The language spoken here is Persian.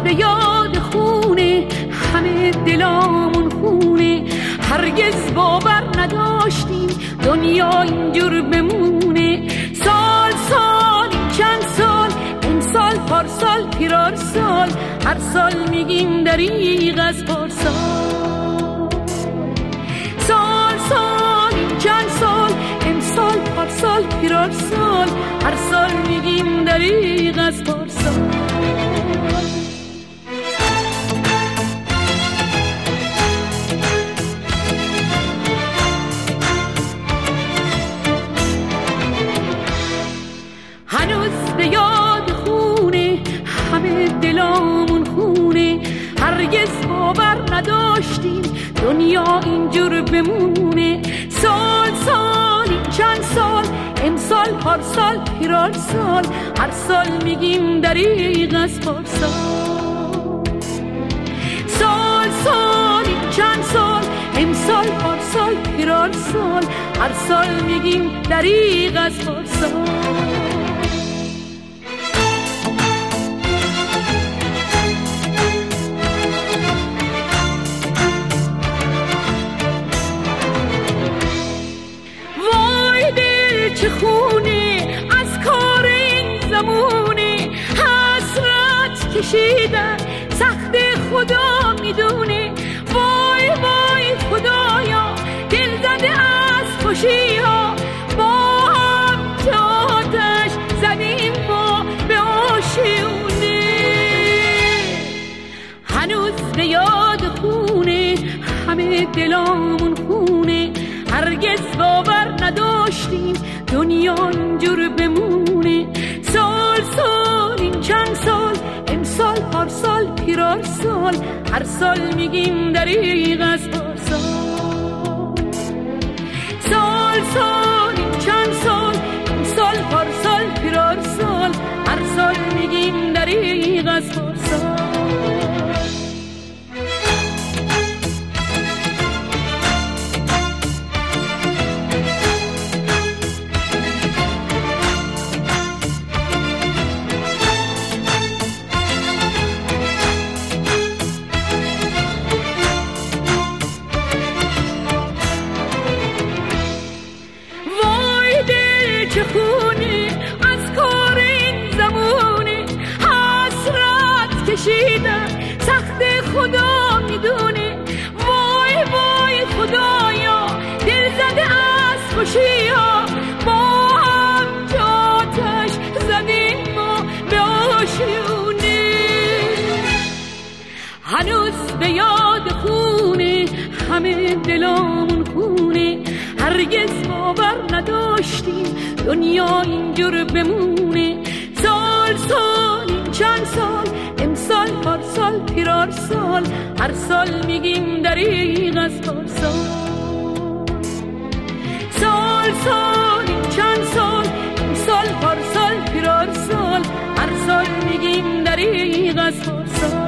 به یاد خونه، همه دلامون خونه. هرگز باور نداشتیم دنیا اینجور بمونه. سال سال چند سال، امسال پارسال پیرار سال، هر سال میگیم دریغ از پارسال. سال سال چند سال، امسال پارسال پیرار سال، هر سال میگیم دریغ از پارسال. هنوز به یاد خونه، همه دلامون خونه. هرگز باور نداشتیم دنیا اینجور بمونه. سال سال چند سال، امسال پارسال پیرار سال، هر سال میگیم دریغ از پارسال. سال سال چند سال، امسال پارسال پیرار سال، هر سال میگیم دریغ از پارسال. چه خونه از کار این زمونه، حسرت کشیدن سخت خدا میدونه. وای وای خدایا، دل زده از خوشی ها، با هم آتش زدیم ما به آشیونه. هنوز به یاد خونه، همه دلامون خونه. هرگز باور نداشتیم دنیا اینجور بمونه. سال سال این چند سال، امسال پارسال پیرار سال، هر سال میگیم دریغ از پارسال. سال سال این چند سال، امسال پارسال پیرار سال، هر سال میگیم دریغ از پارسال. چه خونه از کار این زمونه، حسرت کشیدن سخت خدا میدونه. وای وای خدایا، دل زده از خوشی ها، با هم آتش زدیم ما به آشیونه. هنوز به یاد خونه، همه دلامون خونه. هرگز باور نداشتیم دنیا اینجور بمونه. سال سال چند سال، امسال پارسال پیرار سال، هر سال میگیم دریغ از پارسال. سال سال چند سال، امسال پارسال پیرار سال، هر سال میگیم دریغ از پارسال.